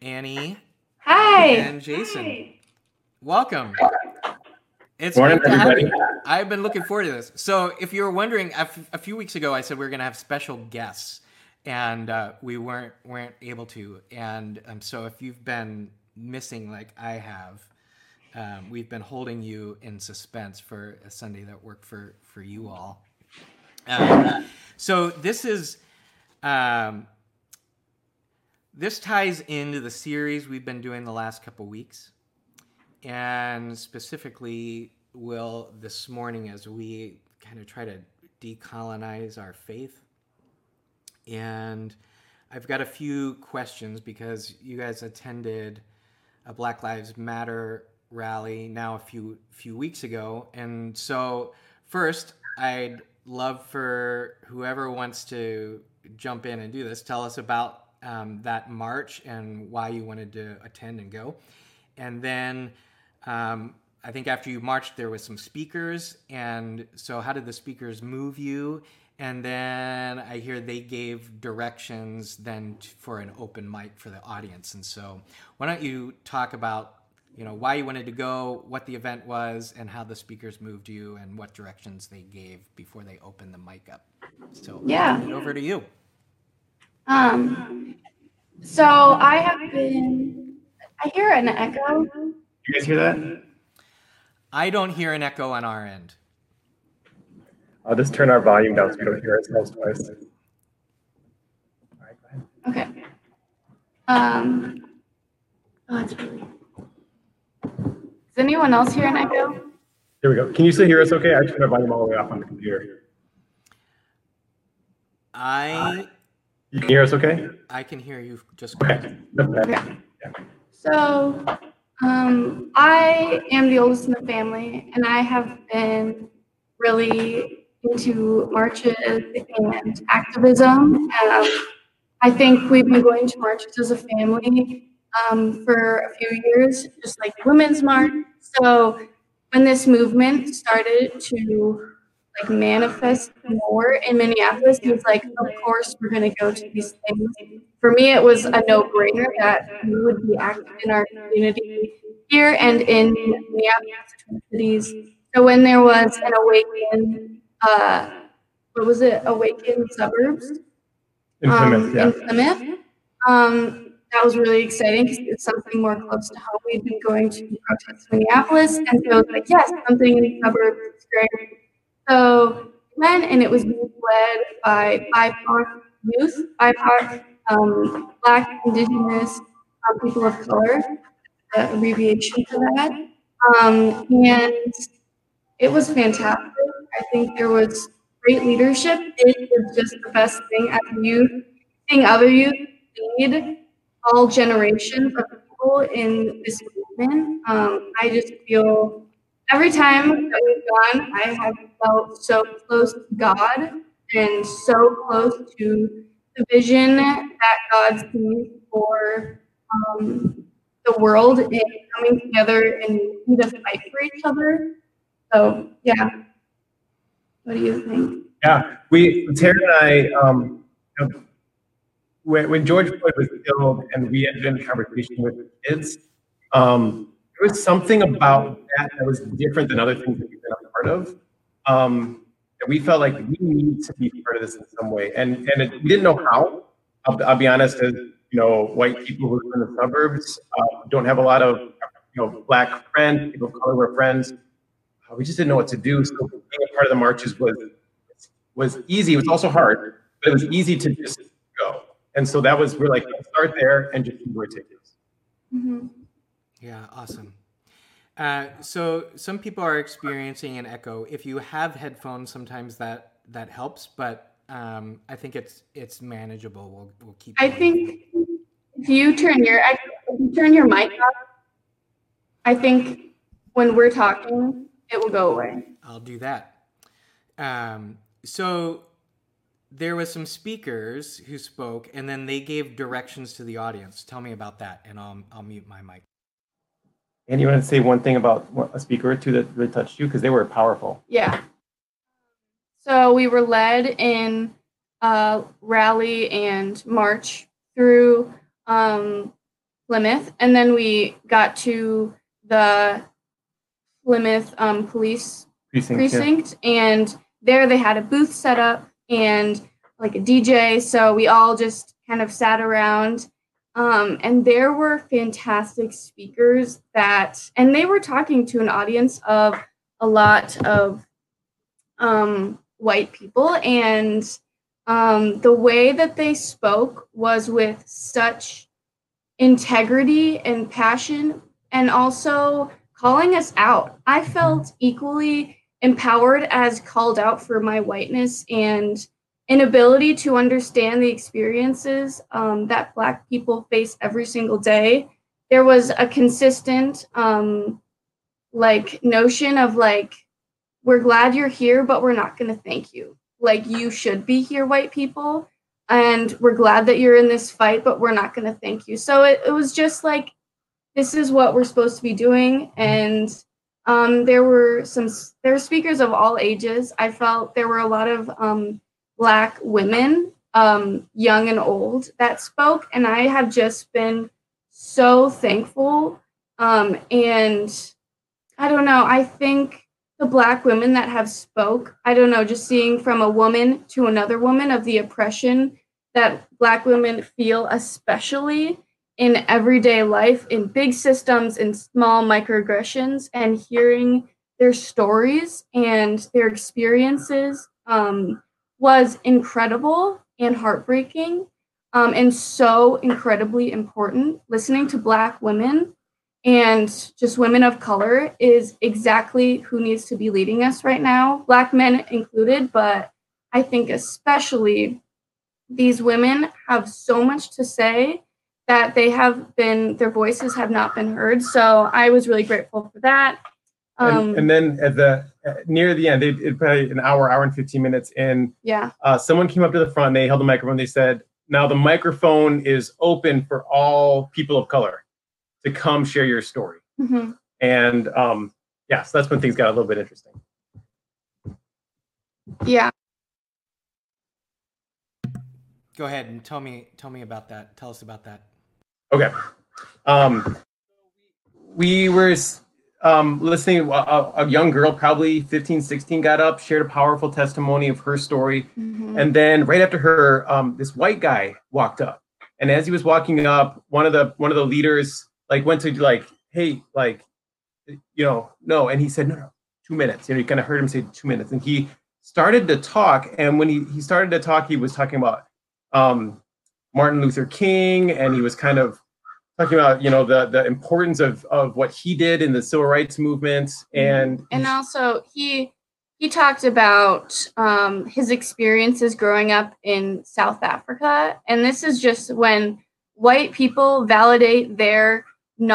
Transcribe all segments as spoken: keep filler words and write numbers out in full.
Annie Hi. and Jason. Hi. Welcome. It's Morning, good to have everybody. you. I've been looking forward to this. So, if you were wondering, a, f- a few weeks ago, I said we were going to have special guests, and uh, we weren't weren't able to. And um, so, if you've been missing, like I have, um, we've been holding you in suspense for a Sunday that worked for for you all. Um, so this is. Um, This ties into the series we've been doing the last couple weeks. And specifically, will this morning, as we kind of try to decolonize our faith. And I've got a few questions because you guys attended a Black Lives Matter rally now a few few weeks ago. And so first, I'd love for whoever wants to jump in and do this, tell us about um, that march and why you wanted to attend and go. And then um, I think after you marched, there was some speakers. And so how did the speakers move you? And then I hear they gave directions then t- for an open mic for the audience. And so why don't you talk about, you know, why you wanted to go, what the event was, and how the speakers moved you, and what directions they gave before they opened the mic up. So Yeah. I'll turn it over to you. Um, so I have been, I hear an echo. You guys hear that? I don't hear an echo on our end. I'll just turn our volume down so we don't hear ourselves twice. All right, go ahead. Okay. Um, oh, it's really. Does anyone else hear an echo? Here we go. Can you still hear us okay? I turned our volume all the way off on the computer. I You can hear us okay? I can hear you just Okay. fine. Okay. Okay. So, um, I am the oldest in the family, and I have been really into marches and activism. Um, I think we've been going to marches as a family um, for a few years, just like the Women's March. So when this movement started to like manifest more in Minneapolis, it was like, of course, we're going to go to these things. For me, it was a no-brainer that we would be active in our community here and in Minneapolis, Twin Cities. So when there was an awaken, uh, what was it, awaken suburbs? In Plymouth, um, yeah. in Plymouth. Um, that was really exciting because it's something more close to how we've been going to protests in Minneapolis. And so it was like, yes, something in the suburbs is great. So went, and it was led by B I P O C youth, B I P O C, um, Black, Indigenous, um, people of color, the abbreviation for that. Um, and it was fantastic. I think there was great leadership. It was just the best thing as a youth, seeing other youth lead all generations of people in this movement. Um, I just feel every time that we've gone, I have felt so close to God and so close to the vision that God sees for um, the world and coming together and need to fight for each other. So yeah, what do you think? Yeah, we, Tara and I, um, you know, when, when George Floyd was killed and we had been in conversation with kids, um, there was something about that that was different than other things that we've been a part of. Um, and we felt like we need to be part of this in some way. And, and it, we didn't know how. I'll, I'll be honest, as you know, white people who live in the suburbs uh, don't have a lot of, you know, Black friends, people of color were friends. Uh, we just didn't know what to do. So being a part of the marches was was easy. It was also hard, but it was easy to just go. And so that was, we're like, let's start there and just see where it takes us. Mm-hmm. Yeah, awesome. Uh, so some people are experiencing an echo. If you have headphones, sometimes that that helps, but um, I think it's it's manageable. We'll we'll keep. I going. think if you turn your if you turn your mic off, I think when we're talking, it will go away. I'll do that. Um, so there was some speakers who spoke, and then they gave directions to the audience. Tell me about that, and I'll I'll mute my mic. And you want to say one thing about a speaker or two that really touched you? Because they were powerful. Yeah. So we were led in a rally and march through um, Plymouth, and then we got to the Plymouth um, police Precinct, precinct, yeah. And there they had a booth set up and like a D J, so we all just kind of sat around, um, and there were fantastic speakers that, and they were talking to an audience of a lot of um, white people, and um, the way that they spoke was with such integrity and passion, and also calling us out. I felt equally empowered as called out for my whiteness and inability to understand the experiences um, that Black people face every single day. There was a consistent um, like notion of like, we're glad you're here, but we're not going to thank you. Like, you should be here, white people. And we're glad that you're in this fight, but we're not going to thank you. So it, it was just like, this is what we're supposed to be doing. And um, there were some, there were speakers of all ages. I felt there were a lot of um, Black women, um, young and old, that spoke. And I have just been so thankful. Um, and I don't know, I think the Black women that have spoke, I don't know, just seeing from a woman to another woman of the oppression that Black women feel, especially in everyday life, in big systems, in small microaggressions, and hearing their stories and their experiences um, was incredible and heartbreaking, um, and so incredibly important. Listening to Black women and just women of color is exactly who needs to be leading us right now, Black men included, but I think especially these women have so much to say that they have been, their voices have not been heard. So I was really grateful for that. Um, and, and then at the uh, near the end, it, it probably an hour, hour and fifteen minutes in, yeah, uh, someone came up to the front, they held the microphone, they said, now the microphone is open for all people of color to come share your story. Mm-hmm. And um, yeah, so that's when things got a little bit interesting. Yeah. Go ahead and tell me tell me about that. Tell us about that. Okay. Um, we were um, listening, a, a young girl, probably fifteen, sixteen, got up, shared a powerful testimony of her story. Mm-hmm. And then right after her, um, this white guy walked up. And as he was walking up, one of the one of the leaders like went to like, hey, like, you know, no. And he said, no, no, two minutes. You know, you kind of heard him say two minutes. And he started to talk. And when he, he started to talk, he was talking about um, Martin Luther King. And he was kind of talking about, you know, the, the importance of, of what he did in the civil rights movement. And and also he he talked about um, his experiences growing up in South Africa. And this is just when white people validate their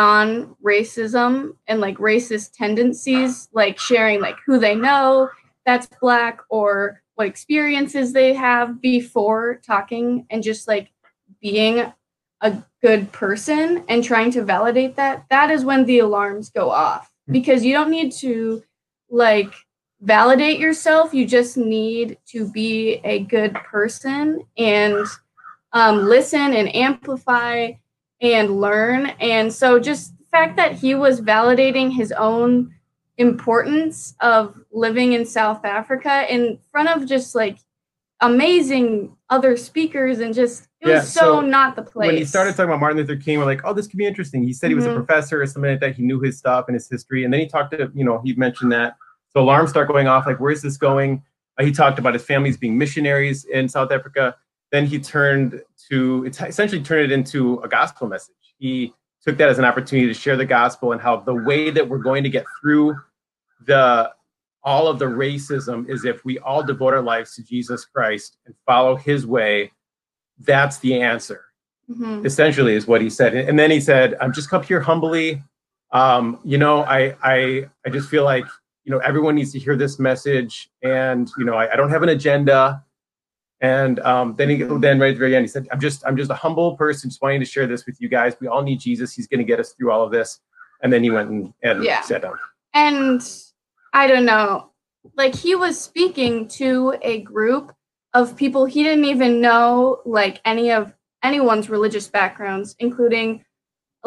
non-racism and like racist tendencies, like sharing like who they know that's Black or what experiences they have before talking and just like being a good person and trying to validate that. That is when the alarms go off, because you don't need to like validate yourself. You just need to be a good person and um, listen and amplify and learn. And so just the fact that he was validating his own importance of living in South Africa in front of just like amazing other speakers, and just it yeah, was so, so not the place. When he started talking about Martin Luther King, we're like, oh, this could be interesting. He said he was mm-hmm. a professor or something like that. He knew his stuff and his history. And then he talked to, you know, he mentioned that. So alarms start going off, like, where's this going? Uh, he talked about his families being missionaries in South Africa. Then he turned to, it essentially turned it into a gospel message. He took that as an opportunity to share the gospel and how the way that we're going to get through the all of the racism is if we all devote our lives to Jesus Christ and follow his way. That's the answer, mm-hmm. essentially, is what he said. And then he said, I'm just up here humbly. Um, you know, I, I, I just feel like, you know, everyone needs to hear this message. And, you know, I, I don't have an agenda. And um, then he, then right at the very end, he said, I'm just, I'm just a humble person just wanting to share this with you guys. We all need Jesus. He's going to get us through all of this. And then he went and, and yeah. sat down. And I don't know, like he was speaking to a group of people he didn't even know, like any of anyone's religious backgrounds, including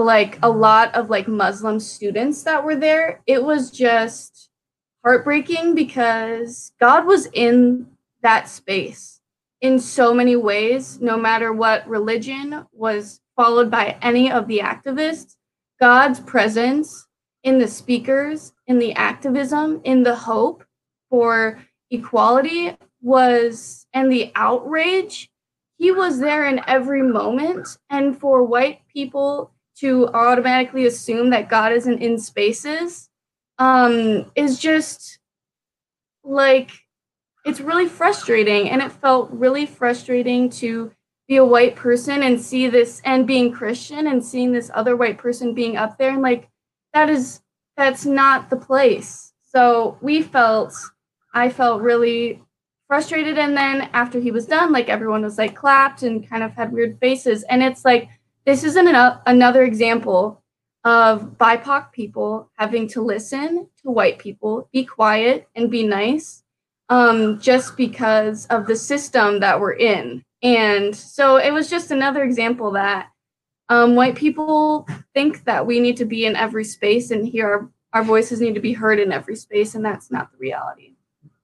like a lot of like Muslim students that were there, it was just heartbreaking because God was in that space in so many ways. No matter what religion was followed by any of the activists, God's presence in the speakers, in the activism, in the hope for equality was, and the outrage, he was there in every moment. And for white people to automatically assume that God isn't in spaces um, is just like, it's really frustrating. And it felt really frustrating to be a white person and see this, and being Christian and seeing this other white person being up there, and like, that is, that's not the place. So we felt, I felt really frustrated. And then after he was done, like everyone was like clapped and kind of had weird faces. And it's like, this isn't an, another example of B I P O C people having to listen to white people, be quiet and be nice, um, just because of the system that we're in. And so it was just another example that um, white people think that we need to be in every space and hear our, our voices need to be heard in every space, and that's not the reality.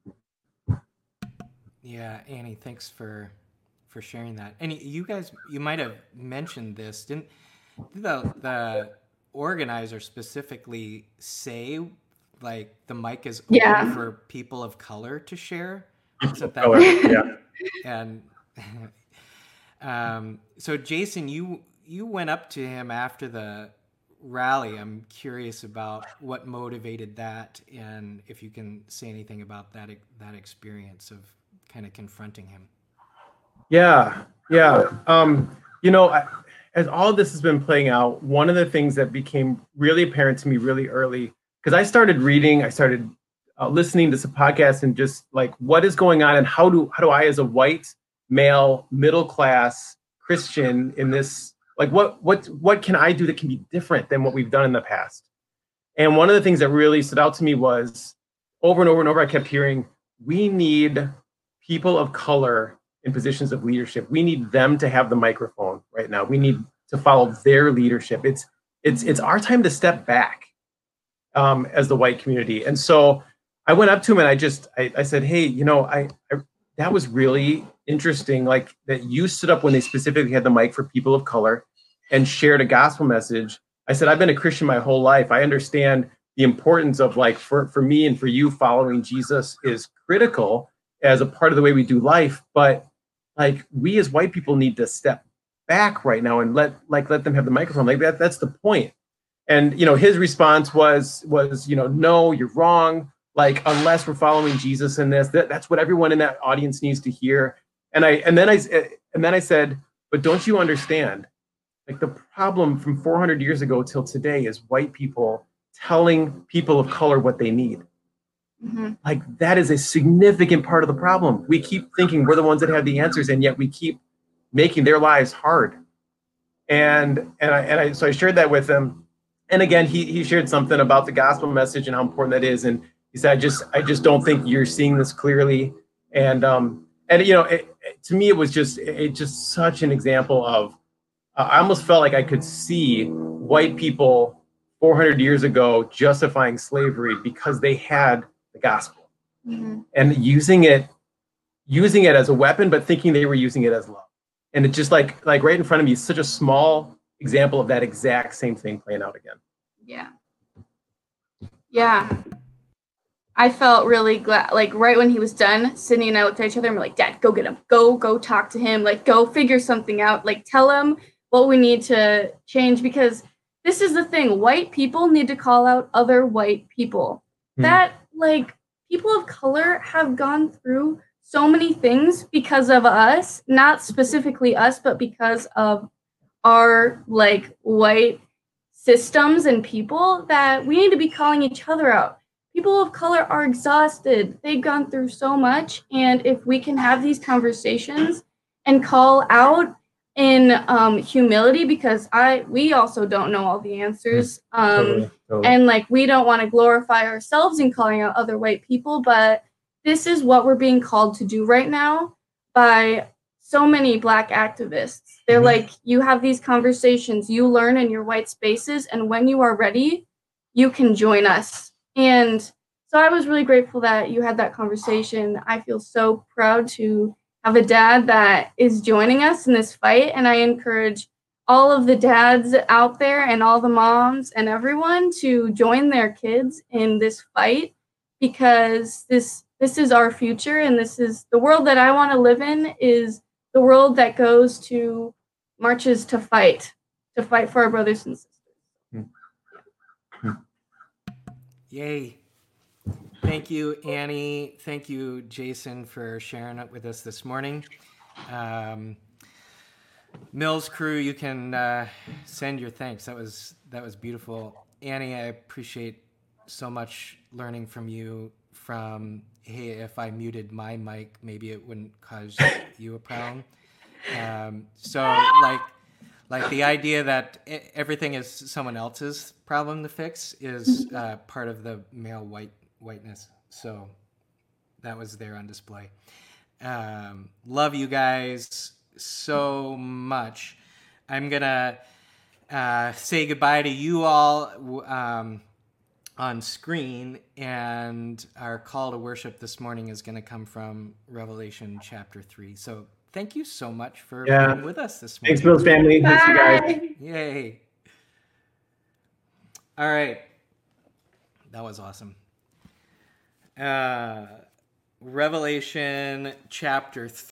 Yeah, Annie, thanks for for sharing that. And you guys, you might have mentioned this, didn't the the organizer specifically say like the mic is open Yeah. for people of color to share? Isn't that Color, yeah. And um, so Jason, you you went up to him after the rally. I'm curious about what motivated that, and if you can say anything about that that experience of kind of confronting him. Yeah, yeah. Um, you know, I, as all of this has been playing out, one of the things that became really apparent to me really early, because I started reading, I started uh, listening to some podcasts, and just like, what is going on, and how do how do I, as a white male middle class Christian in this, like, what what what can I do that can be different than what we've done in the past? And one of the things that really stood out to me was, over and over and over, I kept hearing, we need people of color in positions of leadership. We need them to have the microphone right now. We need to follow their leadership. It's it's it's our time to step back um, as the white community. And so I went up to him and I just I, I said, hey, you know, I, I that was really interesting. Like, that you stood up when they specifically had the mic for people of color and shared a gospel message. I said, I've been a Christian my whole life. I understand the importance of, like, for, for me and for you, following Jesus is critical as a part of the way we do life. But like, we as white people need to step back right now and let like let them have the microphone. Like, that that's the point. And, you know, his response was was, you know, no, you're wrong. Like, unless we're following Jesus in this, that, that's what everyone in that audience needs to hear. And I and then I and then I said, but don't you understand? Like, the problem from four hundred years ago till today is white people telling people of color what they need. Mm-hmm. Like, that is a significant part of the problem. We keep thinking we're the ones that have the answers, and yet we keep making their lives hard. And and I and I so I shared that with him. And again, he he shared something about the gospel message and how important that is. And he said, I just I just don't think you're seeing this clearly. And um and you know, it, it, to me, it was just it just such an example of uh, I almost felt like I could see white people four hundred years ago justifying slavery because they had the gospel, mm-hmm. and using it, using it as a weapon, but thinking they were using it as love. And it just like, like right in front of me, such a small example of that exact same thing playing out again. Yeah. Yeah. I felt really glad, like right when he was done, Sydney and I looked at each other and we're like, Dad, go get him, go, go talk to him. Like, go figure something out. Like, tell him what we need to change, because this is the thing. White people need to call out other white people. Mm. That, like, people of color have gone through so many things because of us, not specifically us, but because of our, like, white systems and people, that we need to be calling each other out. People of color are exhausted. They've gone through so much. And if we can have these conversations and call out in um, humility, because I we also don't know all the answers. Um, totally, totally. And like, we don't want to glorify ourselves in calling out other white people, but this is what we're being called to do right now by so many Black activists. They're Mhm. like, you have these conversations, you learn in your white spaces, and when you are ready, you can join us. And so I was really grateful that you had that conversation. I feel so proud to have a dad that is joining us in this fight, and I encourage all of the dads out there and all the moms and everyone to join their kids in this fight, because this this is our future, and this is the world that I want to live in, is the world that goes to marches to fight, to fight for our brothers and sisters. Yay. Thank you, Annie. Thank you, Jason, for sharing it with us this morning. Um, Mills crew, you can uh, send your thanks. That was that was beautiful. Annie, I appreciate so much learning from you from, hey, if I muted my mic, maybe it wouldn't cause you a problem. Um, so like like the idea that e- everything is someone else's problem to fix is uh, part of the male white whiteness. So that was there on display. Um, love you guys so much. I'm gonna uh, say goodbye to you all um, on screen, and our call to worship this morning is going to come from Revelation chapter three. So thank you so much for Yeah. being with us this morning. Thanks, Mills family. Thanks, you guys. Bye. Yay. All right. That was awesome. Uh, Revelation chapter three.